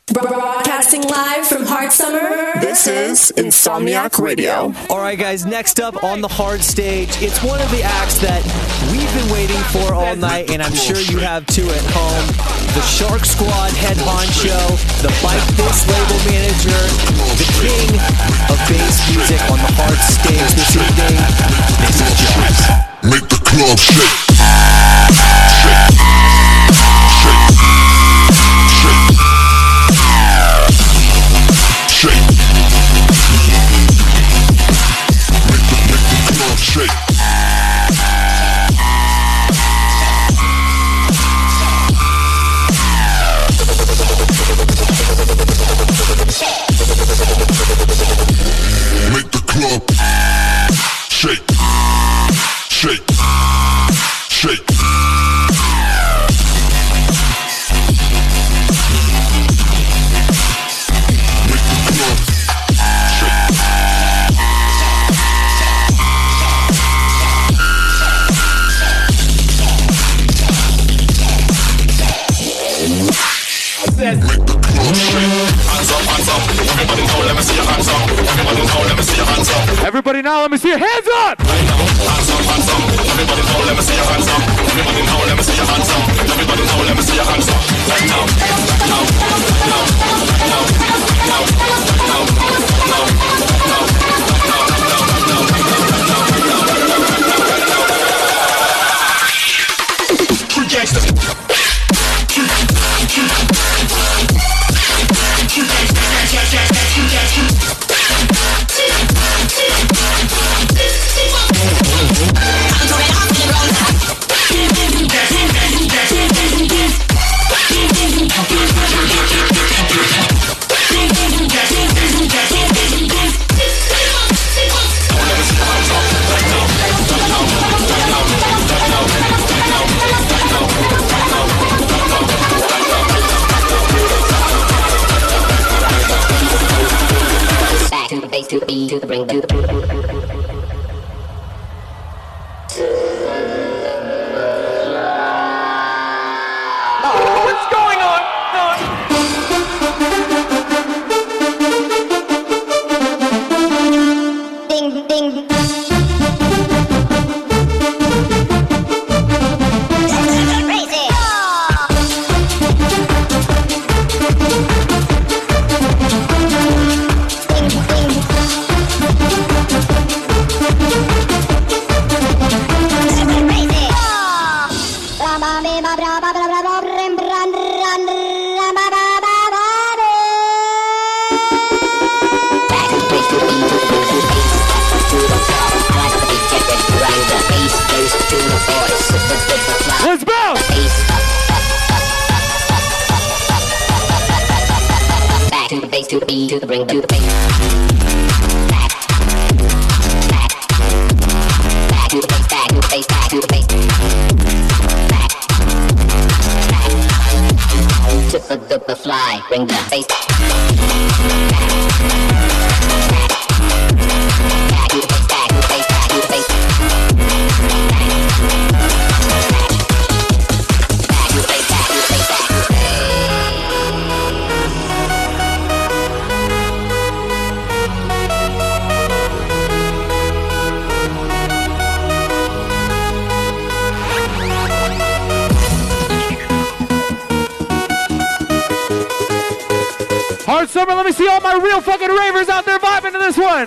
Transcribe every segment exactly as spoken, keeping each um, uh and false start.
Broadcasting live from Hard Summer. This is Insomniac Radio. All right, guys, next up on the Hard Stage, it's one of the acts that we've been waiting for all night, and I'm sure you have too at home. The Shark Squad head honcho, the Bike This label manager, the king of bass music on the Hard Stage this evening. This is Jaws. Make the club shake. Make the club shake, shake, shake. Make the club shake. Hands up, hands up. Everybody now, let me see your hands up. Everybody now, let me see your hands up. Everybody now, let me see your hands up. Right now, hands up, hands up. Everybody now, let me see your hands up. Everybody now, let me see your hands up. Everybody now, let me see your hands up. Right now, now, now, now, now, now, now, now, now, now, now, now, now, now, now, now, Three gangsters. To the bass, to the beat, to the bring, to the bring. What's going on? Ding, ding. Crazy. Let's bounce! Back to the bass, to the beat, to the bring, to the bass. Back, back, back to the bass, back to the bass, back to the bass. Back, back to the, the, the fly, bring the bass. Back, back to the bass, back to the bass, back to the bass. Hard Summer, let me see all my real fucking ravers out there vibing to this one.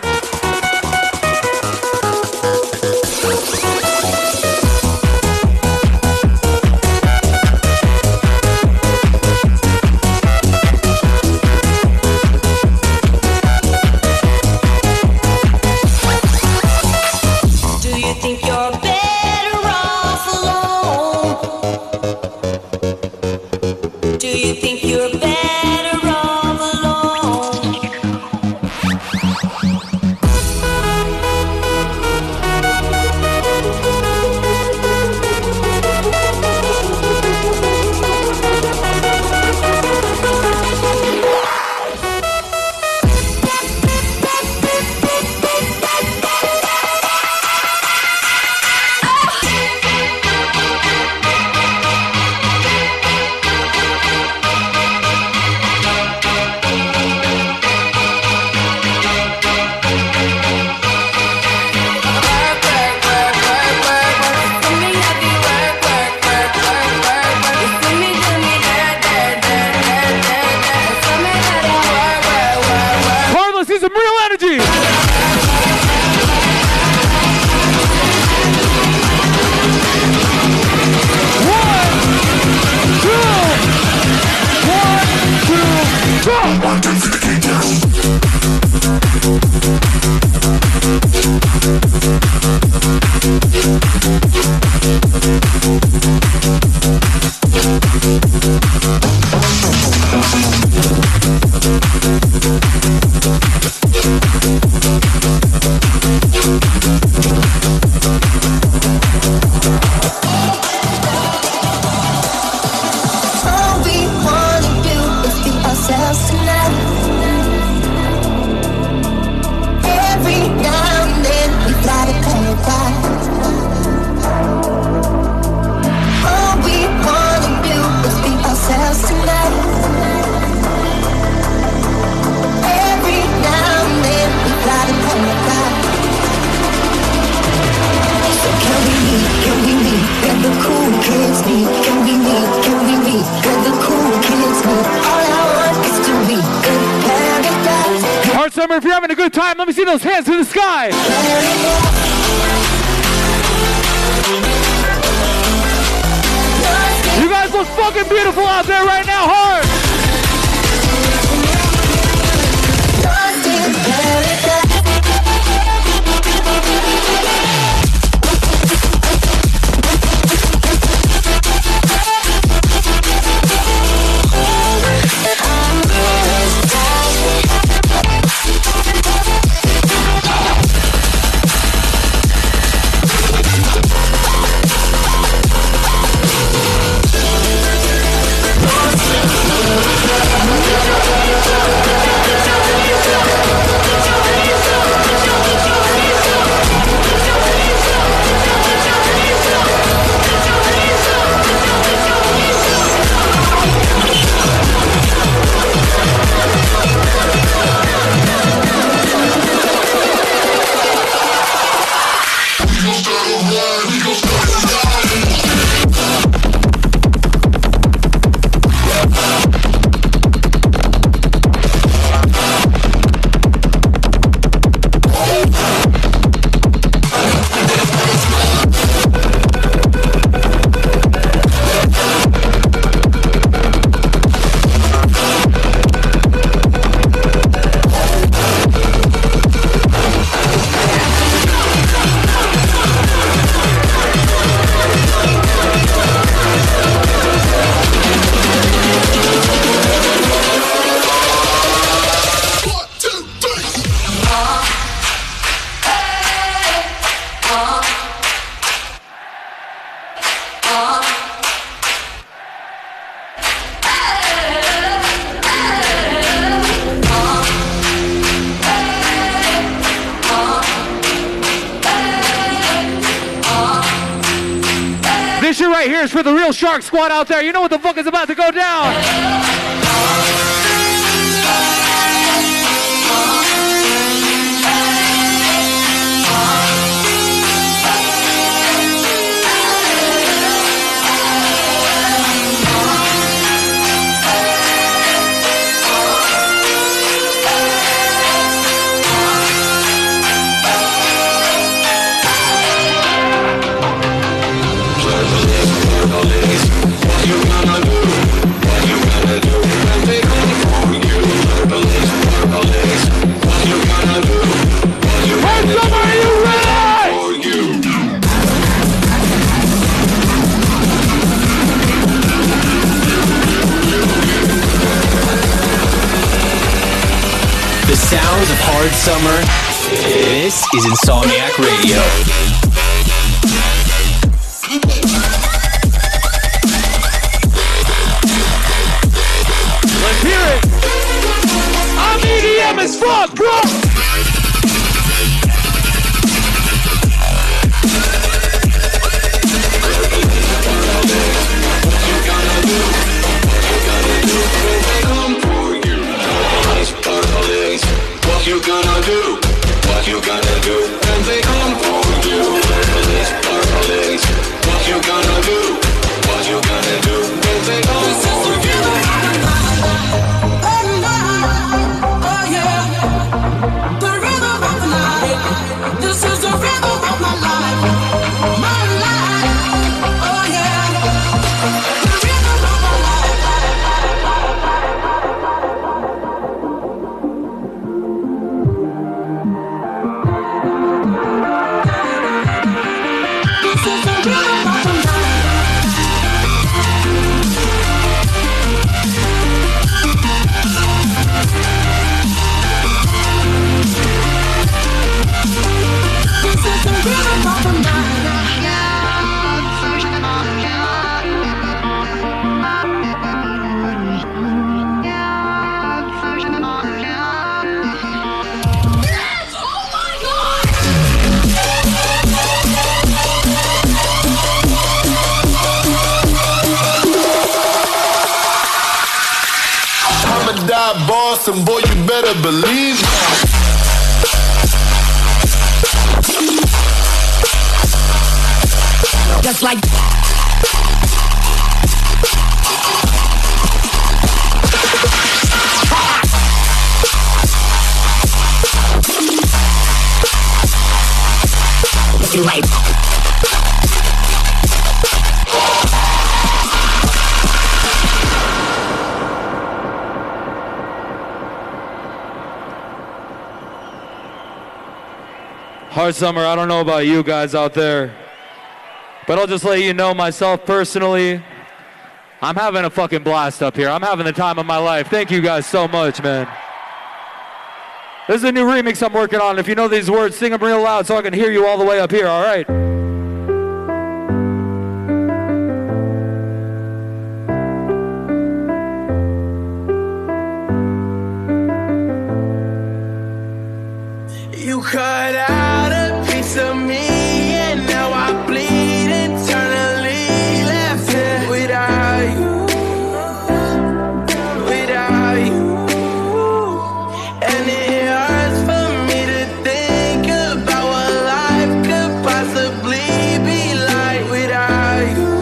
Do you think you're better off alone? Do you think you're better off alone? One, two, three, keep All we wanna do is be ourselves tonight. Every now and then we fly to paradise. All we wanna do is be ourselves tonight. Every now and then we fly to paradise. So can we meet, can we meet, where the cool kids meet? Can we meet, can we meet, where the cool kids meet? All I want is to be in paradise. Hard Summer, if you're having a good time, let me see those hands to the sky. You guys look fucking beautiful out there right now, hard. Lost in paradise. This shit right here is for the real Shark Squad out there. You know what the fuck is about to go down. The sounds of hard summer. This is Insomniac Radio. Let's hear it. I'm E D M as fuck, bro. What you gonna do? What you gonna do when they come for you? Police, police. What you gonna do? What you gonna do when they come for you? Oh yeah. I'ma die boss, and boy, you better believe that. Just like you right. Hard Summer, I don't know about you guys out there, but I'll just let you know myself personally, I'm having a fucking blast up here. I'm having the time of my life. Thank you guys so much, man. This is a new remix I'm working on. If you know these words, sing them real loud so I can hear you all the way up here, all right? You cut out a piece of me, and now I bleed internally. Left here without you, without you. And it hurts for me to think about what life could possibly be like without you,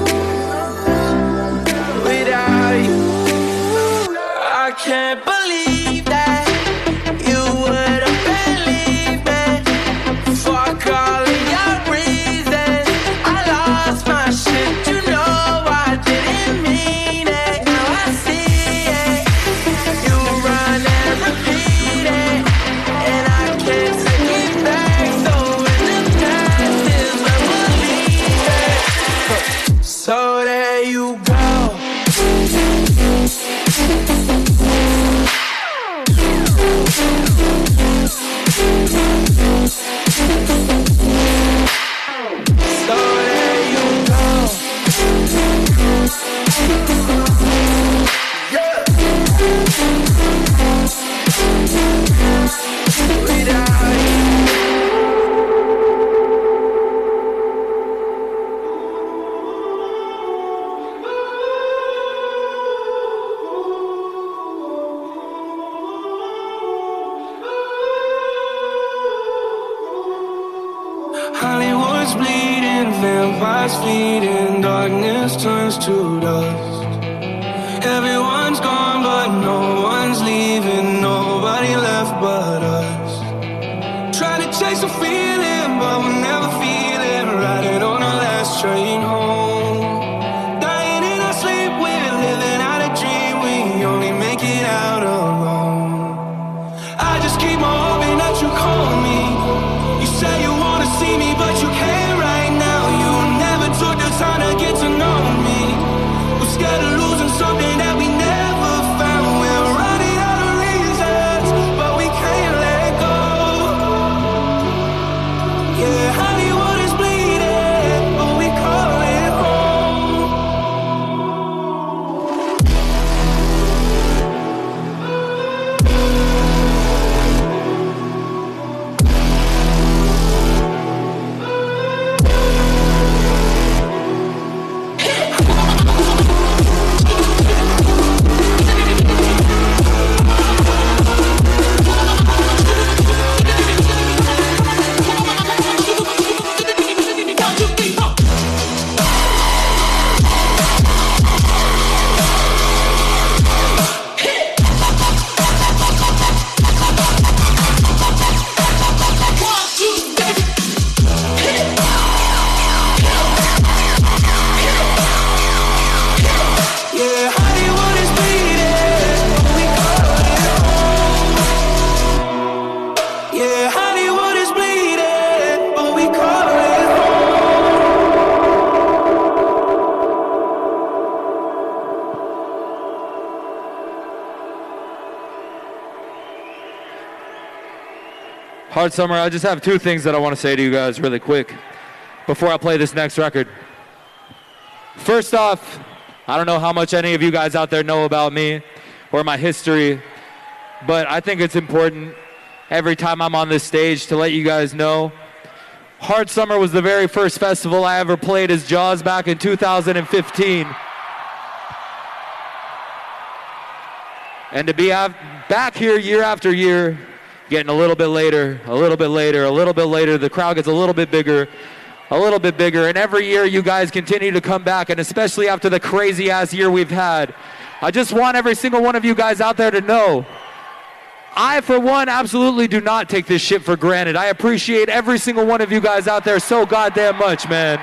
without you. I can't believe that you would have believed me. Fuck all of your reasons. I lost my shit, you know I didn't mean it. Now I see it. You run and repeat it, and I can't take it back. So in the past is where we'll leave it. So there you go. So there you go. Yeah. Without you. Hollywood's bleeding, vampires feeding, darkness turns to dust. Everyone's gone, but no one's leaving, nobody left but us. Trying to chase a feeling, but we'll never feel it. Riding on our last train home. Dying in our sleep, we're living out a dream. We only make it out alone. I just keep on hoping that you call me. You say you wanna see me, but you can't right now. You never took the time to get to know me. We're scared of losing something that we never found. We're running out of reasons, but we can't let go. Yeah, Hollywood is bleeding, but we call it home. Yeah, Hollywood is bleeding, but we call it home. Yeah, Hollywood is bleeding, but we call it home. Hard Summer, I just have two things that I want to say to you guys really quick before I play this next record. First off, I don't know how much any of you guys out there know about me or my history, but I think it's important every time I'm on this stage to let you guys know. Hard Summer was the very first festival I ever played as Jaws back in two thousand fifteen. And to be av- back here year after year, getting a little bit later, a little bit later, a little bit later, the crowd gets a little bit bigger, a little bit bigger, and every year you guys continue to come back, and especially after the crazy ass year we've had, I just want every single one of you guys out there to know, I, for one, absolutely do not take this shit for granted. I appreciate every single one of you guys out there so goddamn much, man.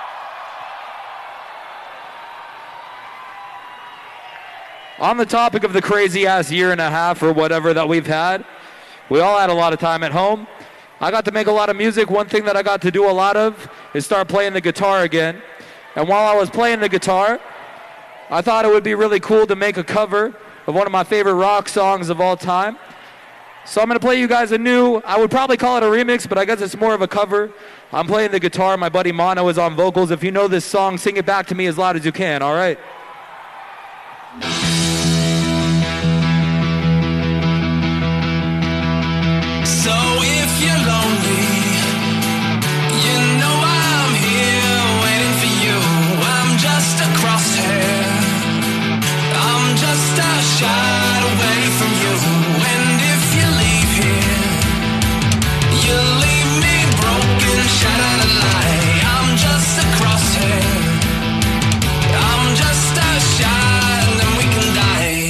On the topic of the crazy ass year and a half or whatever that we've had, we all had a lot of time at home. I got to make a lot of music. One thing that I got to do a lot of is start playing the guitar again. And while I was playing the guitar, I thought it would be really cool to make a cover of one of my favorite rock songs of all time. So I'm going to play you guys a new, I would probably call it a remix, but I guess it's more of a cover. I'm playing the guitar. My buddy Mono is on vocals. If you know this song, sing it back to me as loud as you can, all right? So if you're lonely, you know I'm here waiting for you. I'm just a crosshair, I'm just a shot away from you. And if you leave here, you leave me broken, shattered and lie. I'm just a crosshair, I'm just a shot, and then we can die.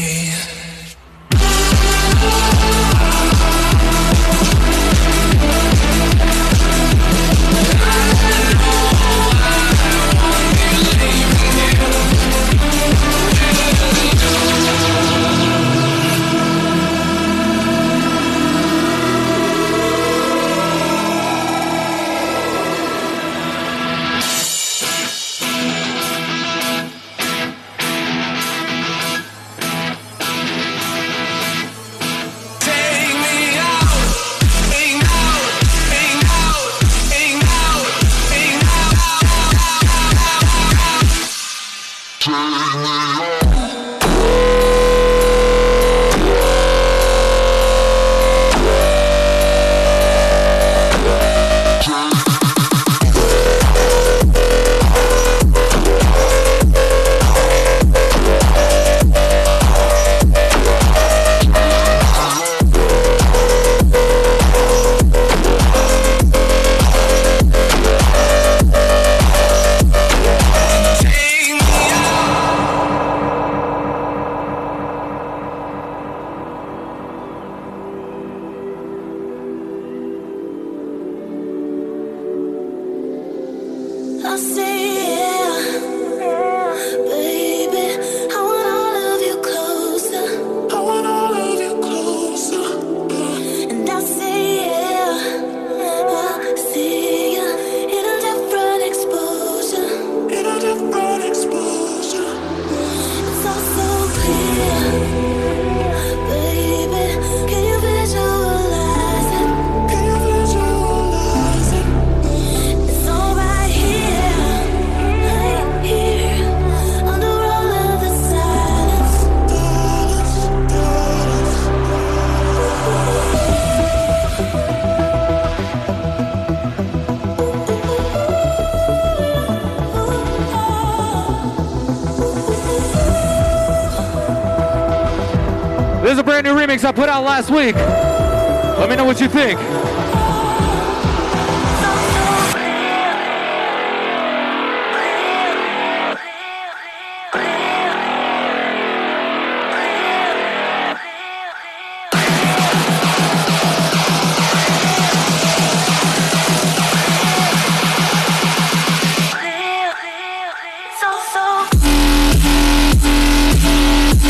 This is a brand new remix I put out last week. Let me know what you think.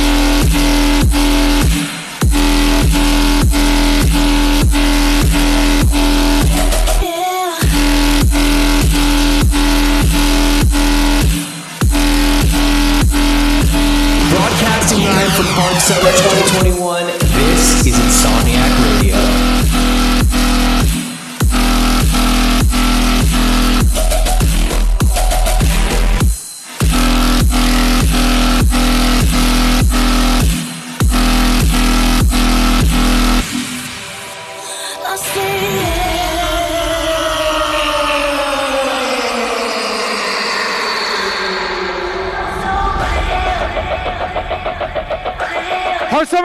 So, so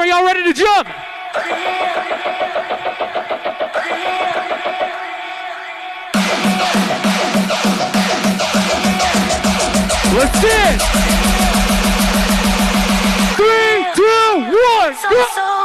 Are y'all ready to jump? Let's see it. Three, two, one, go.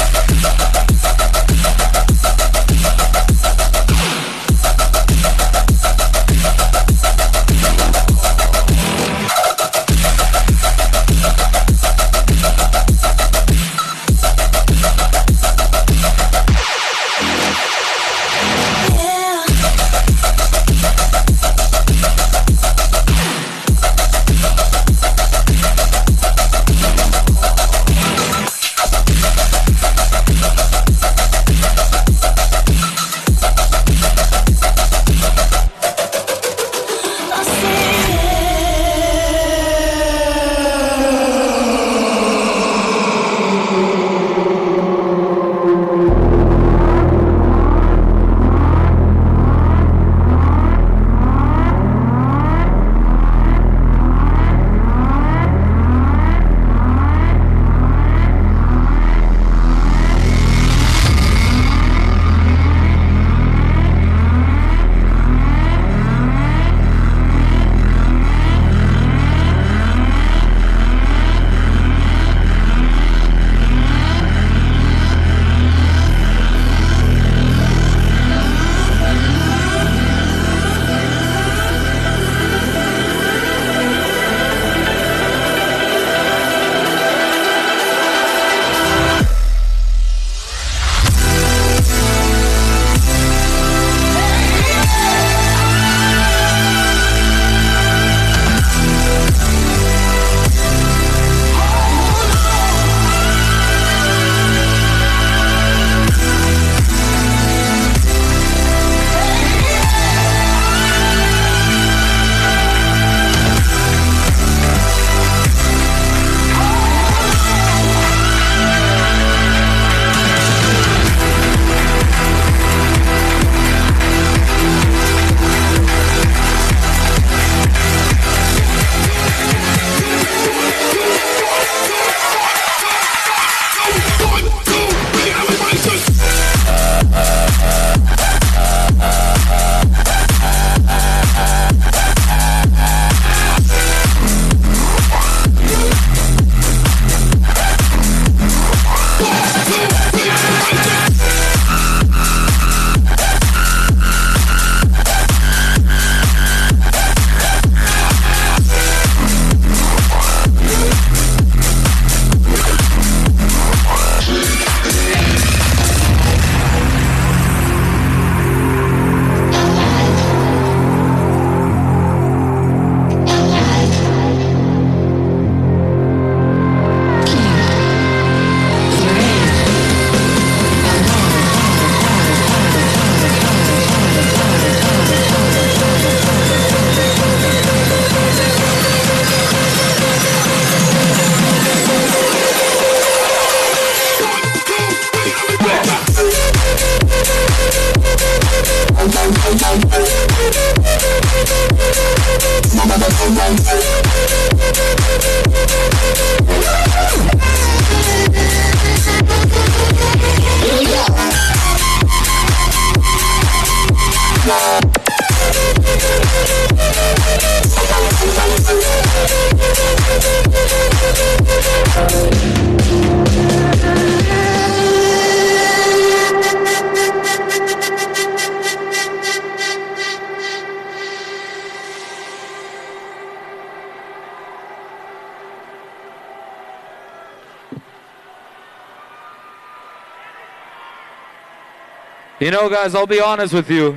You know, guys, I'll be honest with you.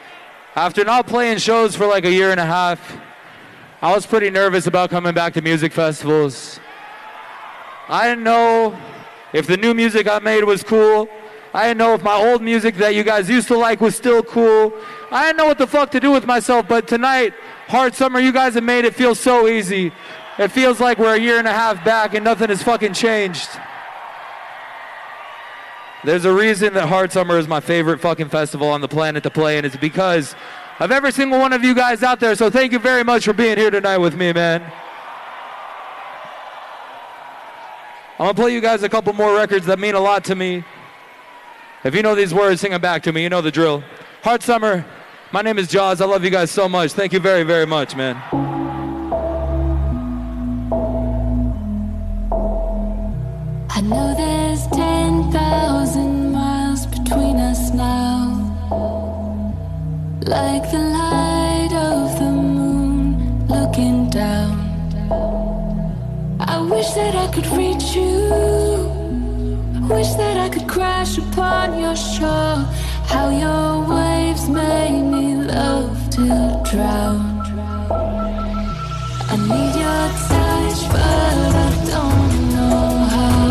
After not playing shows for like a year and a half, I was pretty nervous about coming back to music festivals. I didn't know if the new music I made was cool. I didn't know if my old music that you guys used to like was still cool. I didn't know what the fuck to do with myself, but tonight, Hard Summer, you guys have made it feel so easy. It feels like we're a year and a half back and nothing has fucking changed. There's a reason that Hard Summer is my favorite fucking festival on the planet to play, and it's because of every single one of you guys out there, so thank you very much for being here tonight with me, man. I'm gonna play you guys a couple more records that mean a lot to me. If you know these words, sing them back to me. You know the drill. Hard Summer. My name is Jaws. I love you guys so much. Thank you very, very much, man. I know there's ten thousand miles between us now, like the light of the moon looking down. I wish that I could reach you, wish that I could crash upon your shore. How your waves made me love to drown. I need your touch, but I don't know how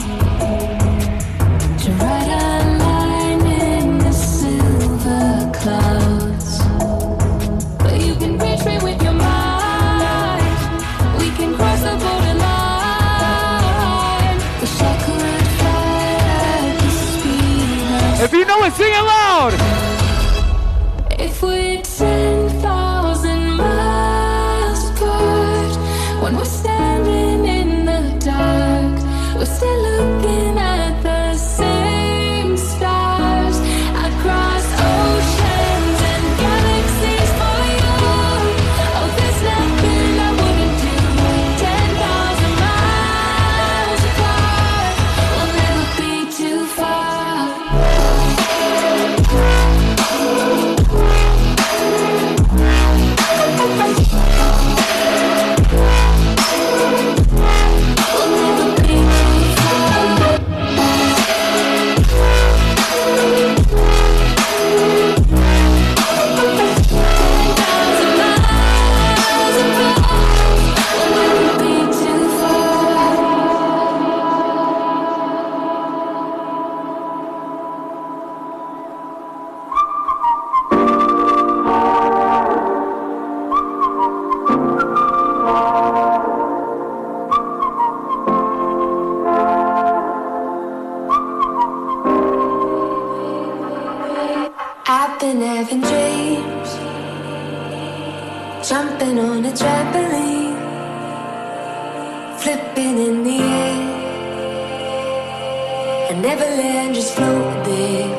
to write a line in the silver clouds. But you can reach me with your mind. We can cross the borderline. Wish I could fly at the speed of If you know it, sing it loud. If we're ten thousand miles apart, when we're standing in the dark, we're still looking at the same stars. I'd cross oceans and galaxies for you. Oh, there's nothing I wouldn't do. ten thousand miles apart, we'll never be too far. I've been having dreams, jumping on a trampoline, flipping in the air, and Neverland just floating there.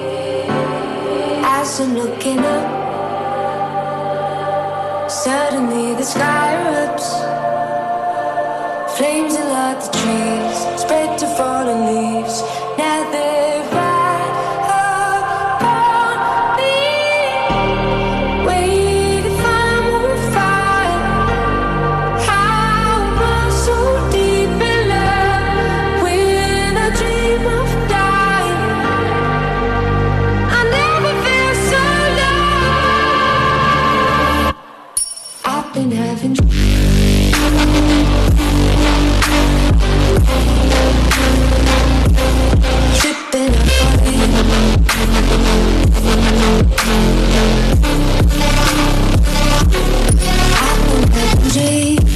As I'm looking up, suddenly the sky erupts, flames alert the trees, spread to fallen leaves. Now they're right upon me, waiting for more fire. How am I so deep in love when I dream of dying? I never feel so low. I've been having tripping up on you. I've been having dreams.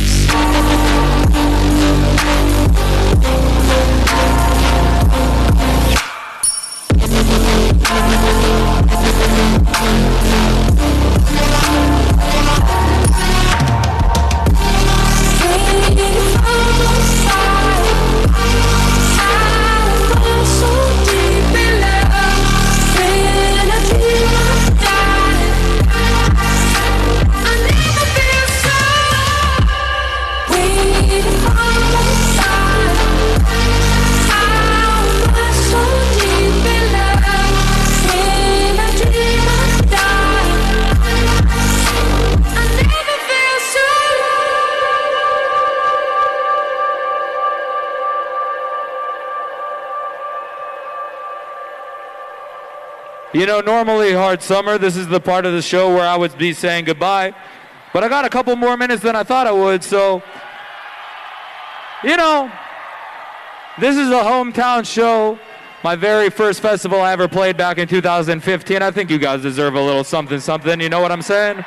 You know, normally Hard Summer, this is the part of the show where I would be saying goodbye, but I got a couple more minutes than I thought I would, so, you know, this is a hometown show, my very first festival I ever played back in two thousand fifteen. I think you guys deserve a little something, something, you know what I'm saying?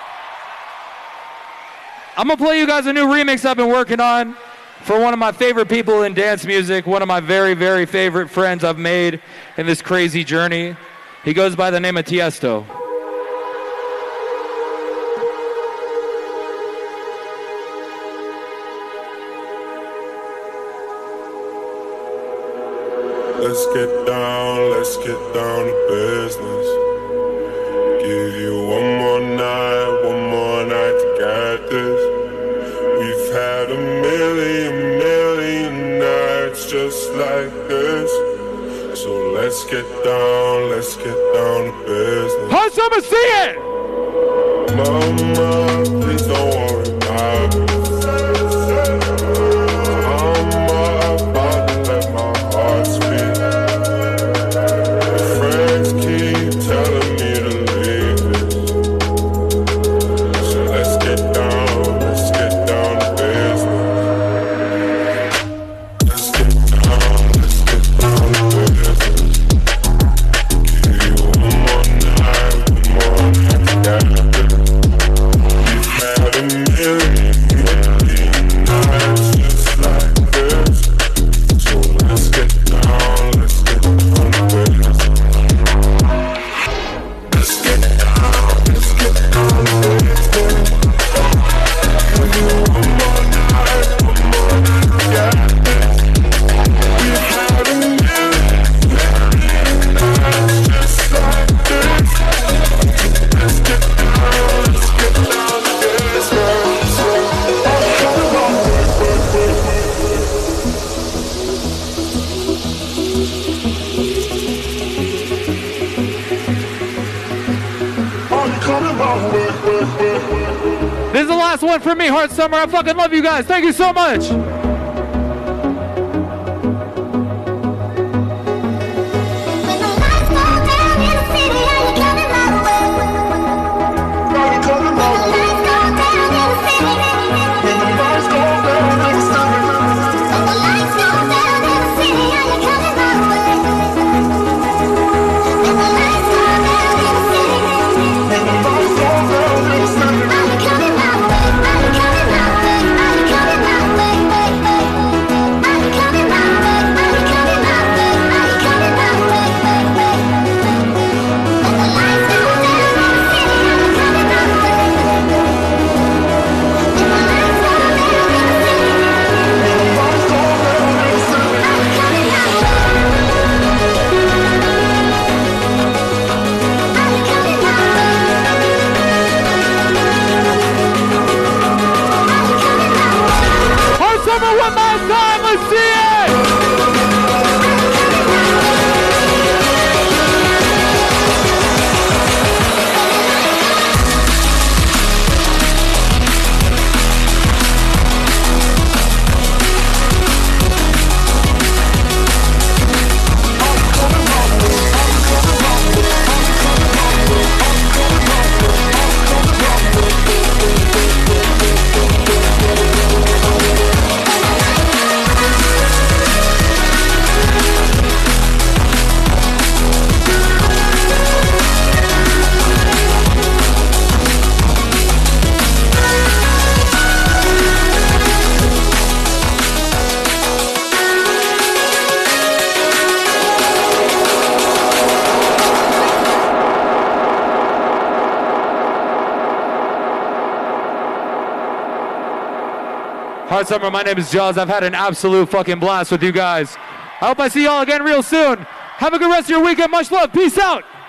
I'm gonna play you guys a new remix I've been working on for one of my favorite people in dance music, one of my very, very favorite friends I've made in this crazy journey. He goes by the name of Tiesto. Let's get down, let's get down to business. Give you one more night, one more night to get this. We've had a million, million nights just like this. So let's get down, let's get down to business. Hot Summer, see it! Mama, please don't worry about it. I'm about to let my heart speak. Friends keep telling me to leave it. So let's get down, let's get down to business. Let's get down, let's get down to business. Give you one more night, one more night to get it. We've had a million, million nights just like this. So let's get down, let's get down to business. Let's get down, let's get down to business. Give you one more night, one more night to get it. We've had a million, million nights just like this. Let's get down, let's get down to business. This is the last one for me, Hard Summer. I fucking love you guys. Thank you so much. Hard Summer one last time. Let's see it. Hard Summer, my name is Jaws. I've had an absolute fucking blast with you guys. I hope I see y'all again real soon. Have a good rest of your weekend. Much love. Peace out.